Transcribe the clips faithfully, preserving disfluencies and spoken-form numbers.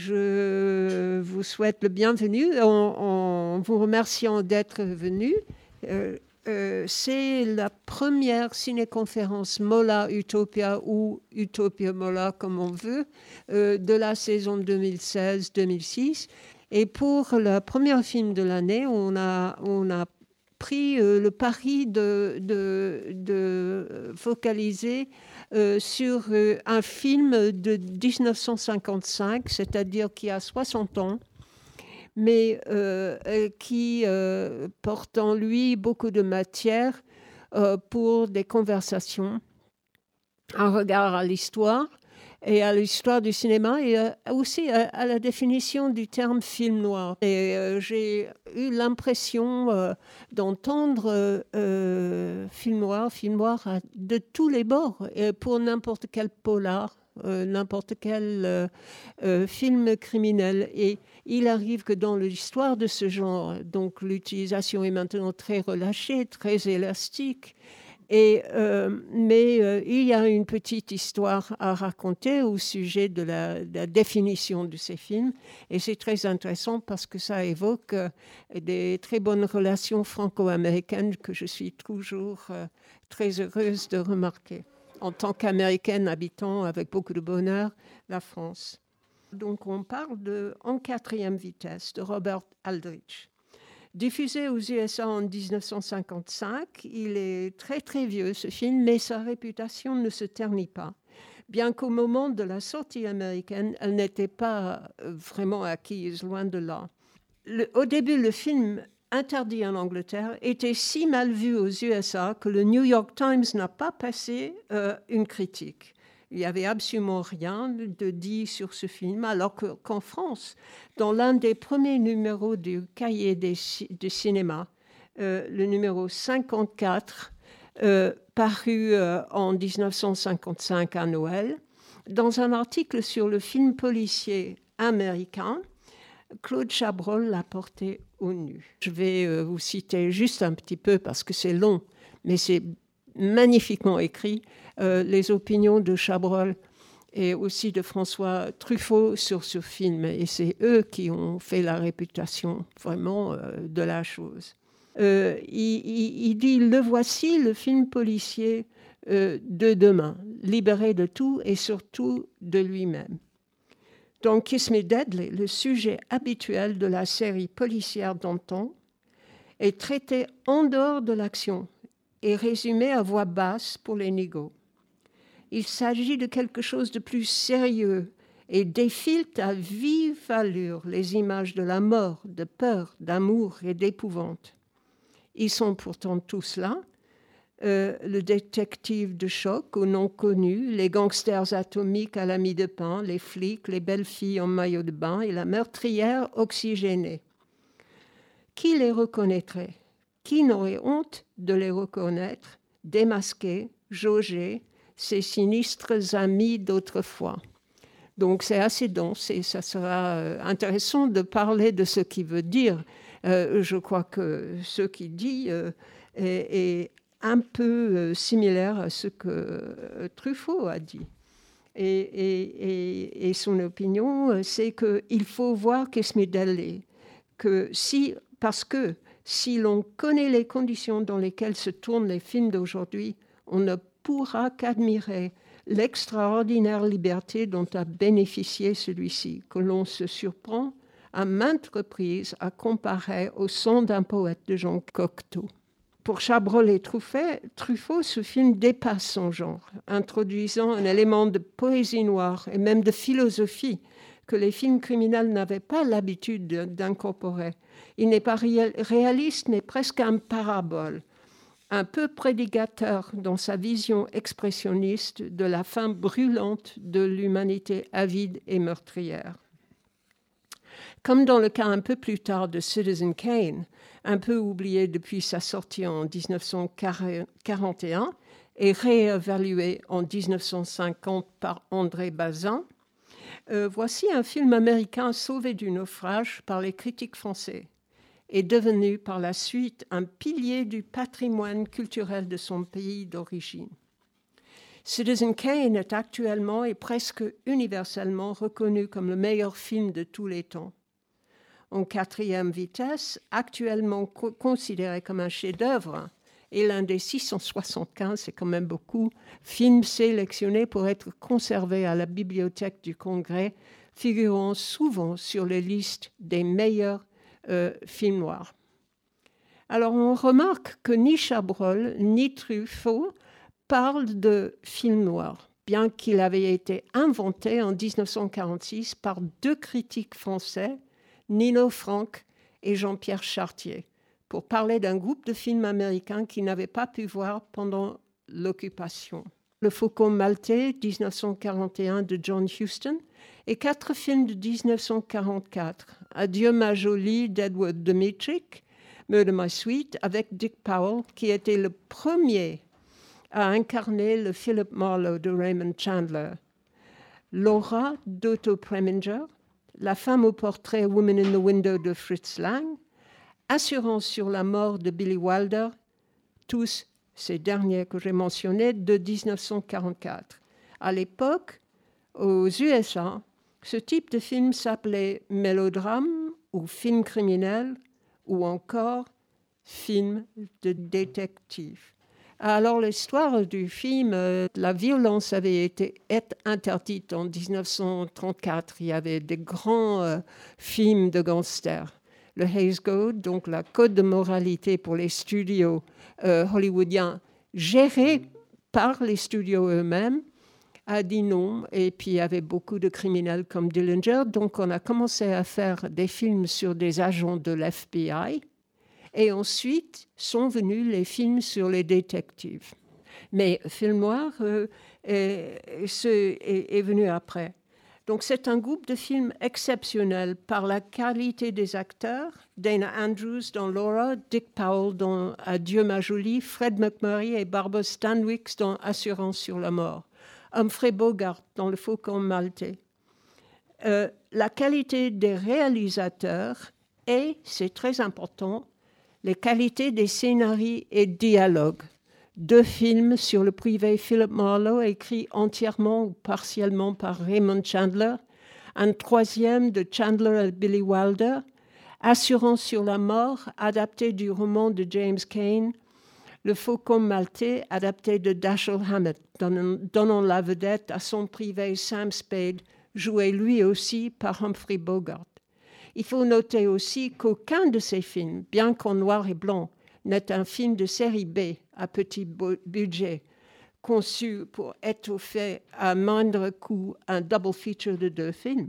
je vous souhaite le bienvenu en, en vous remerciant d'être venu. Euh, euh, c'est la première ciné-conférence Mola Utopia ou Utopia Mola, comme on veut, euh, de la saison deux mille seize deux mille six. Et pour le premier film de l'année, on a, on a pris euh, le pari de, de, de focaliser euh, sur euh, un film de dix-neuf cent cinquante-cinq, c'est-à-dire qui a soixante ans, mais euh, qui euh, porte en lui beaucoup de matière euh, pour des conversations, un regard à l'histoire et à l'histoire du cinéma et euh, aussi à, à la définition du terme film noir. Et euh, j'ai eu l'impression euh, d'entendre euh, film noir, film noir à, de tous les bords, et pour n'importe quel polar, euh, n'importe quel euh, euh, film criminel. Et il arrive que dans l'histoire de ce genre, donc l'utilisation est maintenant très relâchée, très élastique. Et, euh, mais euh, il y a une petite histoire à raconter au sujet de la, de la définition de ces films. Et c'est très intéressant parce que ça évoque euh, des très bonnes relations franco-américaines que je suis toujours euh, très heureuse de remarquer en tant qu'Américaine habitant avec beaucoup de bonheur la France. Donc on parle de En quatrième vitesse de Robert Aldrich. Diffusé aux U S A en dix-neuf cent cinquante-cinq, il est très très vieux ce film, mais sa réputation ne se ternit pas. Bien qu'au moment de la sortie américaine, elle n'était pas vraiment acquise, loin de là. Le, au début, le film, interdit en Angleterre, était si mal vu aux U S A que le New York Times n'a pas passé euh, une critique. Il n'y avait absolument rien de dit sur ce film, alors que, qu'en France, dans l'un des premiers numéros du Cahier des, du cinéma, euh, le numéro cinquante-quatre, euh, paru euh, en dix-neuf cent cinquante-cinq à Noël, dans un article sur le film policier américain, Claude Chabrol l'a porté au nu. Je vais euh, vous citer juste un petit peu parce que c'est long, mais c'est magnifiquement écrit, euh, les opinions de Chabrol et aussi de François Truffaut sur ce film. Et c'est eux qui ont fait la réputation vraiment euh, de la chose. Euh, il, il, il dit « Le voici, le film policier euh, de demain, libéré de tout et surtout de lui-même. » Dans Kiss Me Deadly, le sujet habituel de la série policière d'antan est traité en dehors de l'action et résumé à voix basse pour les négos. Il s'agit de quelque chose de plus sérieux et défile à vive allure les images de la mort, de peur, d'amour et d'épouvante. Ils sont pourtant tous là, euh, le détective de choc au nom connu, les gangsters atomiques à la mie de pain, les flics, les belles filles en maillot de bain et la meurtrière oxygénée. Qui les reconnaîtrait ? Qui n'aurait honte de les reconnaître, démasqués, jaugés, ces sinistres amis d'autrefois. Donc c'est assez dense et ça sera intéressant de parler de ce qu'il veut dire. Euh, je crois que ce qu'il dit euh, est, est un peu euh, similaire à ce que euh, Truffaut a dit. Et, et, et, et son opinion, c'est qu'il faut voir Kiss Me Deadly, que si, parce que si l'on connaît les conditions dans lesquelles se tournent les films d'aujourd'hui, on ne pourra qu'admirer l'extraordinaire liberté dont a bénéficié celui-ci, que l'on se surprend à maintes reprises à comparer au son d'un poète de Jean Cocteau. Pour Chabrol et Truffaut, ce film dépasse son genre, introduisant un élément de poésie noire et même de philosophie que les films criminels n'avaient pas l'habitude d'incorporer. Il n'est pas réaliste, mais presque un parabole, un peu prédicateur dans sa vision expressionniste de la fin brûlante de l'humanité avide et meurtrière. Comme dans le cas un peu plus tard de Citizen Kane, un peu oublié depuis sa sortie en dix-neuf cent quarante et un et réévalué en dix-neuf cent cinquante par André Bazin, euh, voici un film américain sauvé du naufrage par les critiques français et devenu par la suite un pilier du patrimoine culturel de son pays d'origine. Citizen Kane est actuellement et presque universellement reconnu comme le meilleur film de tous les temps. En quatrième vitesse, actuellement co- considéré comme un chef-d'œuvre, et l'un des six cent soixante-quinze, c'est quand même beaucoup, films sélectionnés pour être conservés à la bibliothèque du Congrès, figurant souvent sur les listes des meilleurs euh, films noirs. Alors on remarque que ni Chabrol ni Truffaut parlent de films noirs, bien qu'il avait été inventé en dix-neuf cent quarante-six par deux critiques français, Nino Frank et Jean-Pierre Chartier, pour parler d'un groupe de films américains qu'ils n'avaient pas pu voir pendant l'occupation. Le Faucon maltais, dix-neuf cent quarante et un, de John Huston, et quatre films de dix-neuf cent quarante-quatre, Adieu ma jolie d'Edward Dmytryk, Murder My Sweet, avec Dick Powell, qui était le premier à incarner le Philip Marlowe de Raymond Chandler, Laura d'Otto Preminger, La femme au portrait Woman in the Window de Fritz Lang, Assurance sur la mort de Billy Wilder, tous ces derniers que j'ai mentionnés, de dix-neuf cent quarante-quatre. À l'époque, aux U S A, ce type de film s'appelait mélodrame ou film criminel ou encore film de détective. Alors l'histoire du film, euh, la violence avait été interdite en dix-neuf cent trente-quatre. Il y avait des grands euh, films de gangsters. Le Hays Code, donc la code de moralité pour les studios euh, hollywoodiens, gérés par les studios eux-mêmes, a dit non. Et puis il y avait beaucoup de criminels comme Dillinger. Donc on a commencé à faire des films sur des agents de l'F B I. Et ensuite sont venus les films sur les détectives. Mais film noir euh, est, est, est venu après. Donc c'est un groupe de films exceptionnel par la qualité des acteurs. Dana Andrews dans Laura, Dick Powell dans Adieu ma jolie, Fred McMurray et Barbara Stanwyck dans Assurance sur la mort, Humphrey Bogart dans Le Faucon maltais. Euh, la qualité des réalisateurs et, c'est très important, les qualités des scénarios et dialogues. Deux films sur le privé Philip Marlowe, écrits entièrement ou partiellement par Raymond Chandler. Un troisième de Chandler et Billy Wilder. Assurance sur la mort, adapté du roman de James Cain. Le Faucon maltais, adapté de Dashiell Hammett, donnant, donnant la vedette à son privé Sam Spade, joué lui aussi par Humphrey Bogart. Il faut noter aussi qu'aucun de ces films, bien qu'en noir et blanc, n'est un film de série B à petit budget, conçu pour étoffer à moindre coût un double feature de deux films.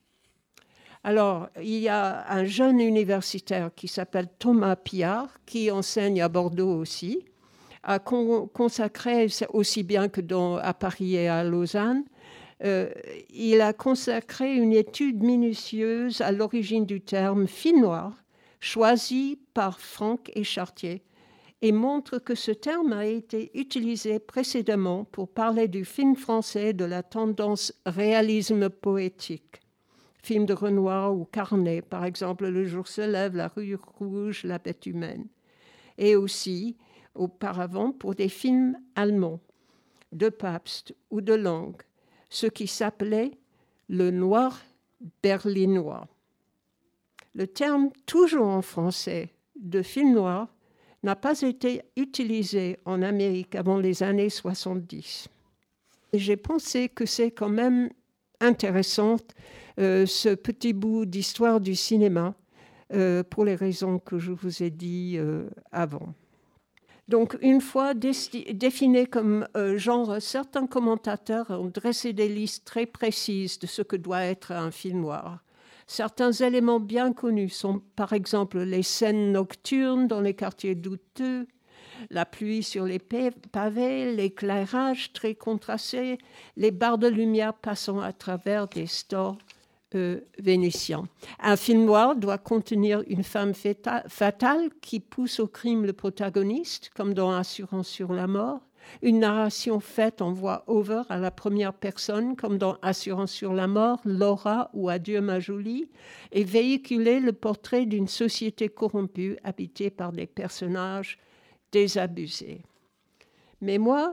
Alors, il y a un jeune universitaire qui s'appelle Thomas Piard, qui enseigne à Bordeaux aussi, a con- consacré, aussi bien que dans, à Paris et à Lausanne, Euh, il a consacré une étude minutieuse à l'origine du terme film noir, choisi par Frank et Chartier, et montre que ce terme a été utilisé précédemment pour parler du film français de la tendance réalisme poétique. Film de Renoir ou Carnet, par exemple, Le jour se lève, La rue rouge, La bête humaine. Et aussi, auparavant, pour des films allemands, de Pabst ou de Lang, ce qui s'appelait le noir berlinois. Le terme, toujours en français, de film noir n'a pas été utilisé en Amérique avant les années soixante-dix. Et j'ai pensé que c'est quand même intéressant, euh, ce petit bout d'histoire du cinéma, euh, pour les raisons que je vous ai dit euh, avant. Donc, une fois desti- défini comme euh, genre, certains commentateurs ont dressé des listes très précises de ce que doit être un film noir. Certains éléments bien connus sont, par exemple, les scènes nocturnes dans les quartiers douteux, la pluie sur les pavés, l'éclairage très contrasté, les barres de lumière passant à travers des stores Euh, vénitien. Un film noir doit contenir une femme fata- fatale qui pousse au crime le protagoniste, comme dans Assurance sur la mort, une narration faite en voix over à la première personne, comme dans Assurance sur la mort, Laura ou Adieu ma jolie, et véhiculer le portrait d'une société corrompue habitée par des personnages désabusés. Mais moi,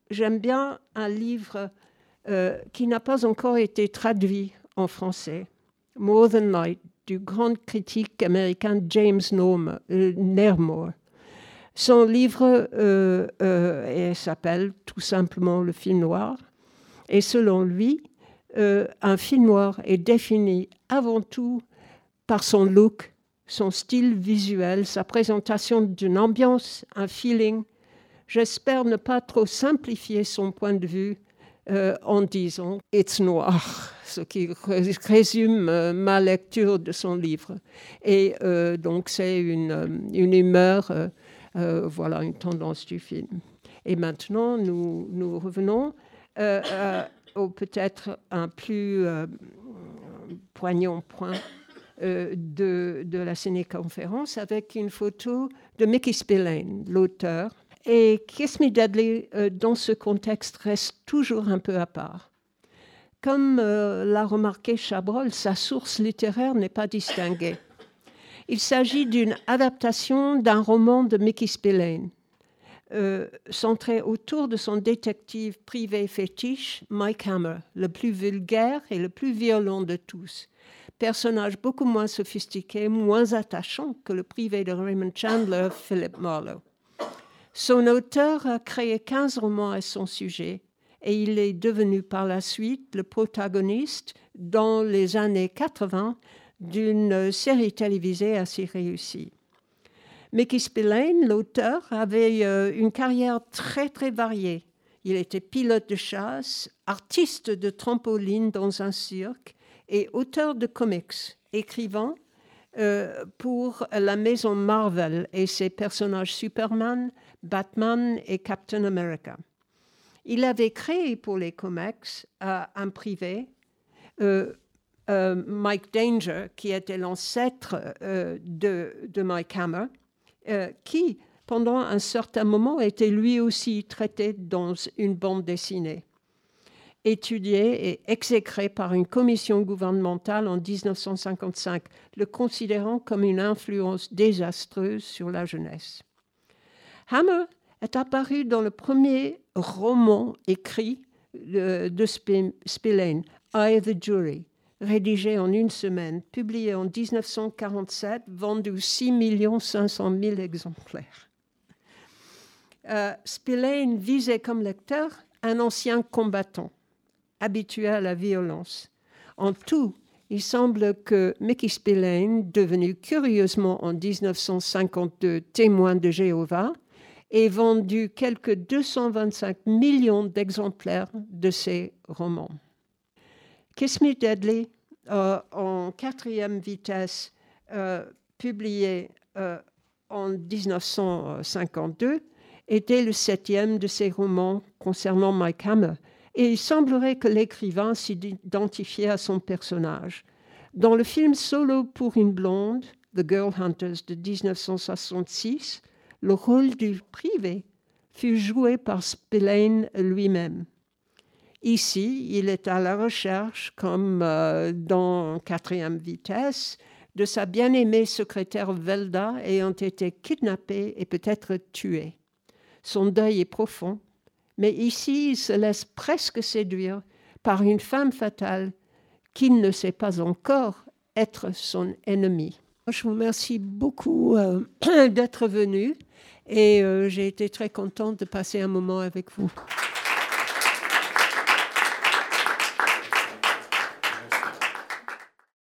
j'aime bien un livre euh, qui n'a pas encore été traduit en français, More Than Light, du grand critique américain James Norm, euh, Nermor. Son livre euh, euh, s'appelle tout simplement Le film noir. Et selon lui, euh, un film noir est défini avant tout par son look, son style visuel, sa présentation d'une ambiance, un feeling. J'espère ne pas trop simplifier son point de vue euh, en disant « it's noir », ce qui résume euh, ma lecture de son livre. Et euh, donc c'est une, une humeur, euh, euh, voilà, une tendance du film. Et maintenant, nous, nous revenons euh, euh, au peut-être un plus euh, poignant point Euh, de, de la ciné-conférence avec une photo de Mickey Spillane, l'auteur. Et Kiss Me Deadly, euh, dans ce contexte, reste toujours un peu à part. Comme euh, l'a remarqué Chabrol, sa source littéraire n'est pas distinguée. Il s'agit d'une adaptation d'un roman de Mickey Spillane, euh, centré autour de son détective privé fétiche, Mike Hammer, le plus vulgaire et le plus violent de tous. Personnage beaucoup moins sophistiqué, moins attachant que le privé de Raymond Chandler, Philip Marlowe. Son auteur a créé quinze romans à son sujet et il est devenu par la suite le protagoniste dans les années quatre-vingts d'une série télévisée assez réussie. Mickey Spillane, l'auteur, avait euh, une carrière très très variée. Il était pilote de chasse, artiste de trampoline dans un cirque, et auteur de comics, écrivant euh, pour la maison Marvel et ses personnages Superman, Batman et Captain America. Il avait créé pour les comics euh, un privé, euh, euh, Mike Danger, qui était l'ancêtre euh, de, de Mike Hammer, euh, qui, pendant un certain moment, était lui aussi traité dans une bande dessinée, étudié et exécré par une commission gouvernementale en dix-neuf cent cinquante-cinq, le considérant comme une influence désastreuse sur la jeunesse. Hammer est apparu dans le premier roman écrit de, de Spillane, I, the Jury, rédigé en une semaine, publié en dix-neuf cent quarante-sept, vendu six millions cinq cent mille exemplaires. Euh, Spillane visait comme lecteur un ancien combattant, habitué à la violence. En tout, il semble que Mickey Spillane, devenu curieusement en dix-neuf cent cinquante-deux témoin de Jéhovah, ait vendu quelques deux cent vingt-cinq millions d'exemplaires de ses romans. Kiss Me Deadly, euh, en quatrième vitesse, euh, publié euh, en dix-neuf cent cinquante-deux, était le septième de ses romans concernant Mike Hammer. Et il semblerait que l'écrivain s'identifiait à son personnage. Dans le film Solo pour une blonde, The Girl Hunters de dix-neuf cent soixante-six, le rôle du privé fut joué par Spillane lui-même. Ici, il est à la recherche, comme euh, dans Quatrième vitesse, de sa bien-aimée secrétaire Velda ayant été kidnappée et peut-être tuée. Son deuil est profond, mais ici, il se laisse presque séduire par une femme fatale qu'il ne sait pas encore être son ennemie. Je vous remercie beaucoup euh, d'être venu et euh, j'ai été très contente de passer un moment avec vous.